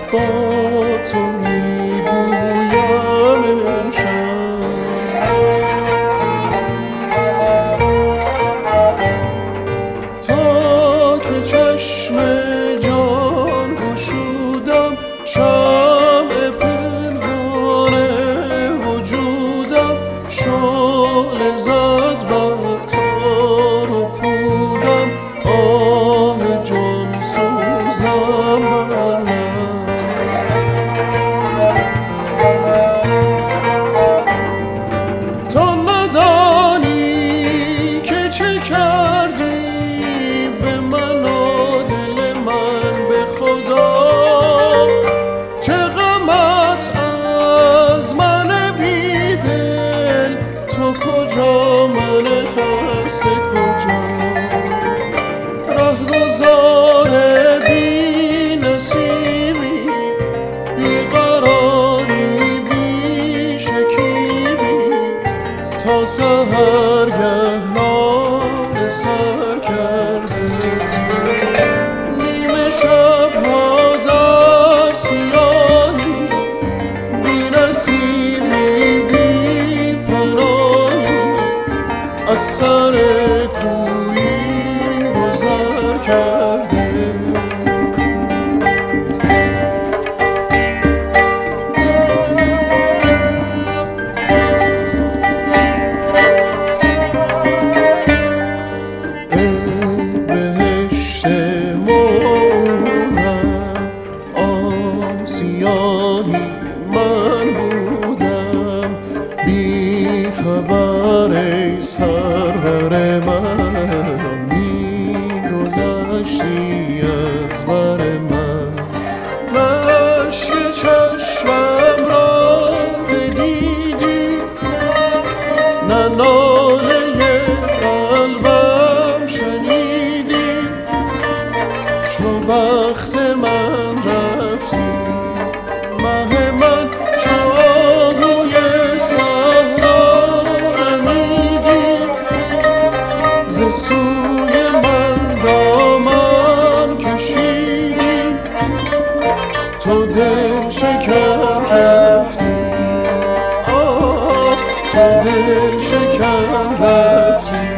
با تو میگویم امشب. تا که چشم جان گشودم، شمع پنهان وجودم شعله زد بر تار و پودم، آه جان سوزم بر من. تو ندانی که چه کردی به من و دل من، به خدا چه غمت از من بیدل. تو کجا من خسته کجا، رهگذار بی نصیبی، بیقراری بی شکیبی، تا سحرگه ناله سر کرده. نیمه شبها در سیاهی، بی نصیبی بی پناهی، از سر کویی گذر کرده. سیاهی من بودم بی خبر، ای سرور من می‌گذشتی از بر من. اشک چشمم را بدیدی، نه ناله قلبم شنیدی، چو بخت من رفتی مه من، چو آهوی صحرا رمیدی، ز سوی من دامن کشیدی، تو دل شکر رفتی، آه تو دل شکر رفتی.